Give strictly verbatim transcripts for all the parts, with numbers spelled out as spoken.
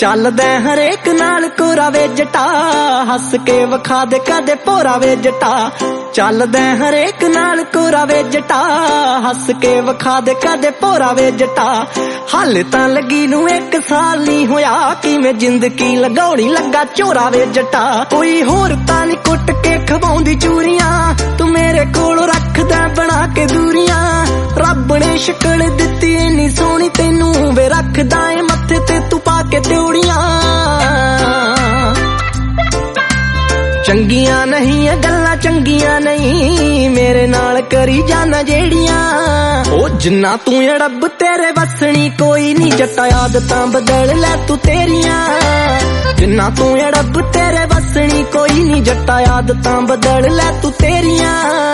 ਚੱਲਦਾ ਹਰੇਕ ਨਾਲ ਕੋਰਾ ਵੇ ਜਟਾ, ਹੱਸ ਕੇ ਵਿਖਾ ਦੇ ਕਦੇ ਭੋਰਾ ਵੇ ਜਟਾ। ਚੱਲਦਾ ਹਰੇਕ ਨਾਲ ਕੋਰਾ ਵੇ ਜਟਾ, ਹੱਸ ਕੇ ਵਿਖਾ ਦੇ ਕਦੇ ਭੋਰਾ ਵੇ ਜਟਾ। ਹਾਲੇ ਤਾਂ ਲੱਗੀ ਨੂੰ ਇੱਕ ਸਾਲ ਨਹੀਂ ਹੋਇਆ, ਕਿਵੇਂ ਜ਼ਿੰਦਗੀ ਲਗਾਉਣੀ ਲੱਗਾ ਝੋਰਾ ਵੇ ਜਟਾ। ਕੋਈ ਹੋਰ ਤਾਂ ਨੀ ਕੁੱਟ ਕੇ ਖਵਾਉਂਦੀ ਚੂਰੀਆਂ, ਤੂੰ ਮੇਰੇ ਕੋਲ ਰੱਖਦਾ ਬਣਾ ਕੇ ਦੂਰੀਆਂ। ਰੱਬ ਨੇ ਸ਼ਕਲ ਦਿੱਤੀ ਇੰਨੀ ਸੋਹਣੀ ਤੈਨੂੰ ਵੇ, ਰੱਖਦਾ ਏ ਮੱਥੇ ਤੇ ਤੂੰ ਪਾ ਕੇ ਤਿਉੜੀਆਂ। ਚੰਗੀਆਂ ਨਹੀਂ ਇਹ ਗੱਲਾਂ ਚੰਗੀਆਂ ਨਹੀਂ, ਮੇਰੇ ਨਾਲ ਕਰੀ ਜਾਣਾ ਜਿਹੜੀਆਂ। ਉਹ ਜਿੰਨਾ ਤੂੰ ਅੜਬ ਤੇਰੇ ਵਸਣੀ ਕੋਈ ਨਹੀਂ ਜੱਟਾ, ਆਦਤਾਂ ਬਦਲ ਲੈ ਤੂੰ ਤੇਰੀਆਂ। ਜਿੰਨਾ ਤੂੰ ਅੜਬ ਤੇਰੇ ਵਸਣੀ ਕੋਈ ਨਹੀਂ ਜੱਟਾ, ਆਦਤਾਂ ਬਦਲ ਲੈ ਤੂੰ ਤੇਰੀਆਂ।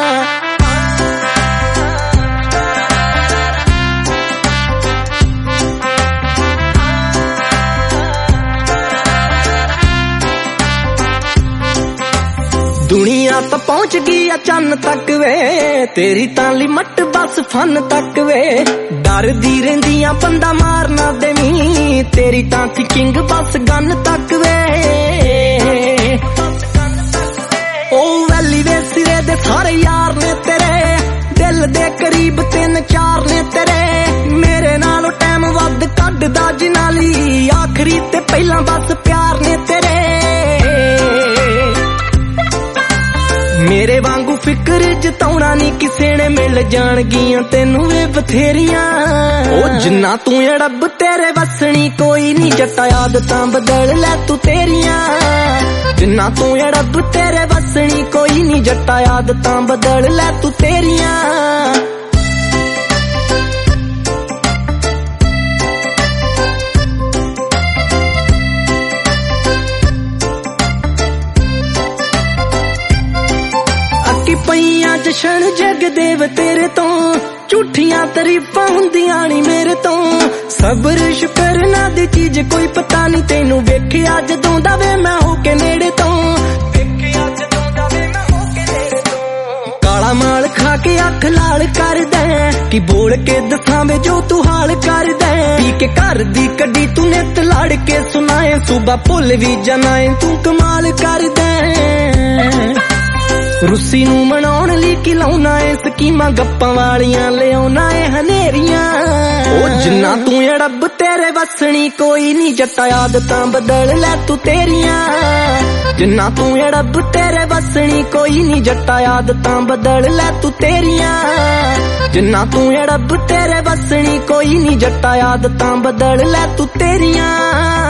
ਦੁਨੀਆ ਤਾਂ ਪਹੁੰਚ ਗਈ ਆ ਚੰਨ ਤੱਕ ਵੇ, ਤੇਰੀ ਤਾਂ ਲਿਮਟ ਬਸ ਫਨ ਤੱਕ ਵੇ। ਡਰਦੀ ਰਹਿੰਦੀਆਂ ਬੰਦਾ ਮਾਰ ਨਾ ਦੇਵੀਂ, ਤੇਰੀ ਤਾਂ ਥਿੰਕਿੰਗ ਬਸ ਗਨ ਤੱਕ ਵੇ। ਉਹ ਵੈਲੀ ਵੇ ਸਿਰੇ ਦੇ ਸਾਰੇ ਯਾਰ ਨੇ ਤੇਰੇ, ਦਿਲ ਦੇ ਕਰੀਬ ਤਿੰਨ ਚਾਰ ਨੇ ਤੇਰੇ। ਮੇਰੇ ਨਾਲੋਂ ਟਾਈਮ ਵੱਧ ਕੱਢਦਾ ਜਿਨ੍ਹਾਂ ਲਈ, ਆਖਰੀ ਤੇ ਪਹਿਲਾਂ ਬਸ ਪਿਆਰ ਨੇ ਤੇਰੇ। ਮੇਰੇ ਵਾਂਗੂ ਫਿਕਰ ਜਤਾਉਣਾ ਨੀ ਕਿਸੇ ਨੇ, ਮਿਲ ਜਾਣਗੀਆਂ ਤੈਨੂੰ ਵੇ ਬਥੇਰੀਆਂ। ਉਹ ਜਿੰਨਾ ਤੂੰ ਅੜਬ ਤੇਰੇ ਵਸਣੀ ਕੋਈ ਨੀ ਜੱਟਾ, ਆਦਤਾਂ ਬਦਲ ਲੈ ਤੂੰ ਤੇਰੀਆਂ। ਜਿੰਨਾ ਤੂੰ ਅੜਬ ਤੇਰੇ ਵਸਣੀ ਕੋਈ ਨੀ ਜੱਟਾ, ਆਦਤਾਂ ਬਦਲ ਲੈ ਤੂੰ ਤੇਰੀਆਂ। ਪਈਆਂ ਜਸ਼ਨ ਜਗਦੇਵ ਤੇਰੇ ਤੋਂ, ਝੂਠੀਆਂ ਤਾਰੀਫਾਂ ਹੁੰਦੀਆਂ ਨੀ ਮੇਰੇ ਤੋਂ। ਸਬਰ ਸ਼ੁਕਰ ਨਾ ਦੀ ਚੀਜ਼ ਕੋਈ ਪਤਾ ਨੀ ਤੈਨੂੰ, ਵੇਖਿਆ ਜਦੋਂ ਦਾ ਵੇ ਮੈਂ ਹੋ ਕੇ ਨੇੜੇ ਤੋਂ। ਵੇਖਿਆ ਜਦੋਂ ਦਾ ਵੇ ਮੈਂ ਹੋ ਕੇ ਨੇੜੇ ਤੋਂ। ਕਾਲਾ ਮਾਲ ਖਾ ਕੇ ਅੱਖ ਲਾਲ ਕਰਦਾ, ਕਿ ਬੋਲ ਕੇ ਦੱਸਾਂ ਵੇ ਜੋ ਤੂੰ ਹਾਲ ਕਰਦਾ। ਪੀ ਕੇ ਘਰ ਦੀ ਕੱਢੀ ਤੂੰ ਨਿੱਤ ਲੜ ਕੇ ਸੁਣਾਏ, ਸੁਬਾ ਭੁੱਲ ਵੀ ਜਾਣਾ ਏ ਤੂੰ ਕਮਾਲ ਕਰਦਾ। ਰੁੱਸੀ ਨੂੰ ਮਨਾਉਣ ਲਈ ਕੀ ਲਾਉਣਾ ਏ ਸਕੀਮਾਂ, ਗੱਪਾਂ ਵਾਲੀਆਂ ਲਿਆਉਣਾ ਏ ਹਨੇਰੀਆਂ। ਉਹ ਜਿੰਨਾ ਤੂੰ ਅੜਬ ਤੇਰੇ ਵਸਣੀ ਕੋਈ ਨੀ ਜੱਟਾ, ਆਦਤਾਂ ਬਦਲ ਲੈ ਤੂੰ ਤੇਰੀਆਂ। ਜਿੰਨਾ ਤੂੰ ਅੜਬ ਤੇਰੇ ਵਸਣੀ ਕੋਈ ਨੀ ਜੱਟਾ, ਆਦਤਾਂ ਬਦਲ ਲੈ ਤੂੰ ਤੇਰੀਆਂ। ਜਿੰਨਾ ਤੂੰ ਅੜਬ ਤੇਰੇ ਵਸਣੀ ਕੋਈ ਨੀ ਜੱਟਾ, ਆਦਤਾਂ ਬਦਲ ਲੈ ਤੂੰ ਤੇਰੀਆਂ।